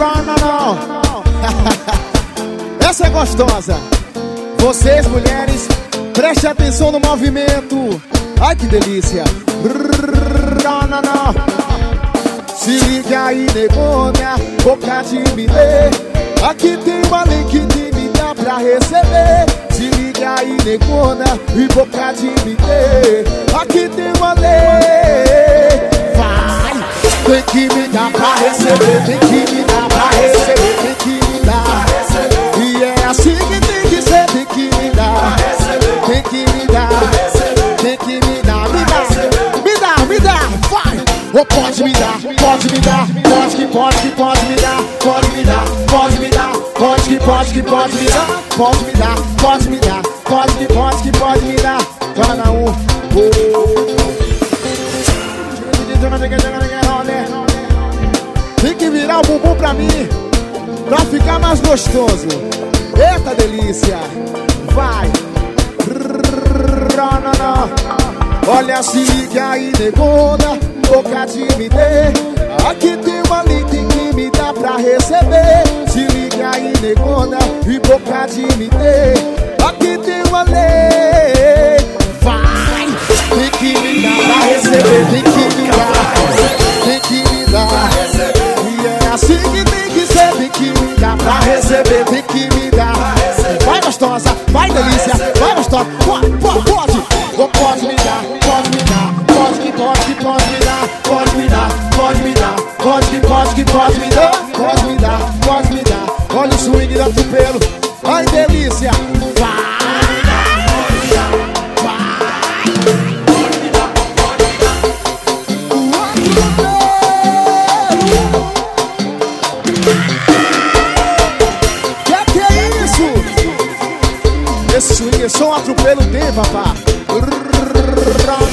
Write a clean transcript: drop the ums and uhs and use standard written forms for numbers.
Não. Essa é gostosa. Vocês, mulheres, prestem atenção no movimento. Ai, que delícia. Não. Se liga aí, negona, boca de me ler. Aqui tem uma link de me dar pra receber. Se liga aí, negona, e boca de me ler. Aqui tem uma lei. Vai, tem que me dar pra receber. Tem que me dar pra receber. Tem que me dar. E é assim que tem que ser. Tem que me dar. Tem que me dar. Tem que me dar. Me dá, vai. Ou pode me dar, pode me dar. Pode que pode me dar. Pode me dar, pode me dar. Pode que pode me dar. Pode me dar, pode me dar. Pode que pode me dar. Vai na Tem que virar o bumbum pra mim, pra ficar mais gostoso. Eita delícia. Vai. Olha, se liga aí, negona, boca de me ter. Aqui tem uma link que me dá pra receber. Se liga aí, negona, e boca de me ter. Aqui tem uma lei. Vai, tem que me dar pra receber. Tem que me dar, tem que me dar. E é assim que tem que ser. Tem que me dar pra receber. Tem que me dar. Vai gostosa, vai delícia, vai gostosa. Pode. Ou pode me dar, pode me dar. Pode que pode me dar. Pode me dar, pode me dar. Pode que pode me dar. Pode me dar, pode me dar. Olha o swing do atropelo. Ai delícia. Que é isso? Esse swing é só um atropelo tem, papá.